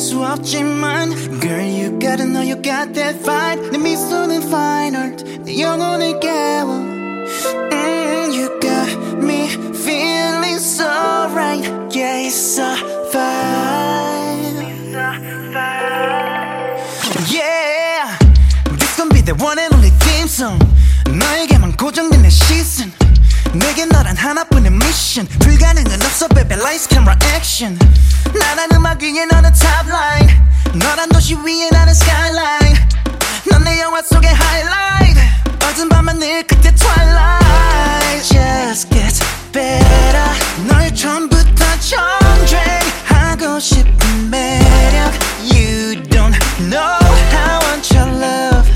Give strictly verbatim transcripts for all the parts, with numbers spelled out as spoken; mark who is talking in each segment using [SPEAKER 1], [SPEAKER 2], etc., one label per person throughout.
[SPEAKER 1] 수 없지만 Girl you gotta know you got that vibe 내 미소는 fine art 내 영혼을 깨워 mm, You got me feeling so right Yeah it's a vibe Yeah This gon' be the one and only theme song 너에게만 고정된 내 시선 내게 너란 하나뿐인 미션 불가능은 없어 baby lights camera action 나란 음악 위에 너는 top line 너란 도시 위에 나는 skyline 넌 내 영화 속의 highlight 어두운 밤하늘 끝에 twilight Just gets better 널 처음부터 전쟁하고 싶은 매력 You don't know how I want your love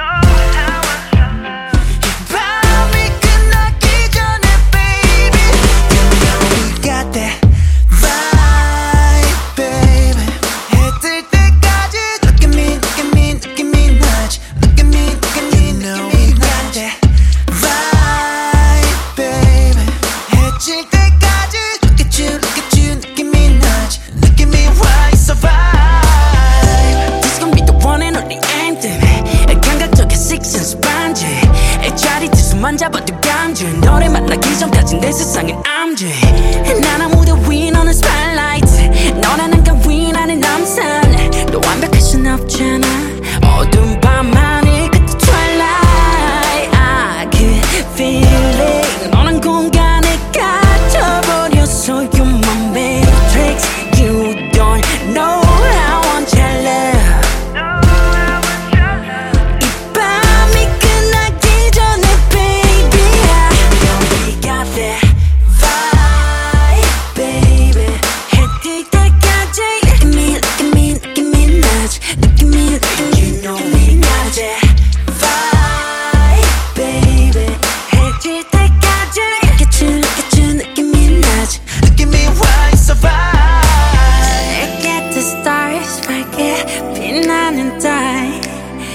[SPEAKER 1] 잡아도 강제 너를 만나기 전까진 내 세상엔 암제 난 아무도 위 너는 spotlight 너라는 가위 나는 남산 너 완벽할 순 없잖아 어두운 밤하늘 끝에 twilight I could feel it 너란 공간에 갇혀버렸어 You're my matrix You don't know how I want your love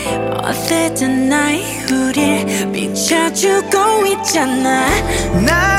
[SPEAKER 1] 어쨌든 나의 우릴 비춰주고 있잖아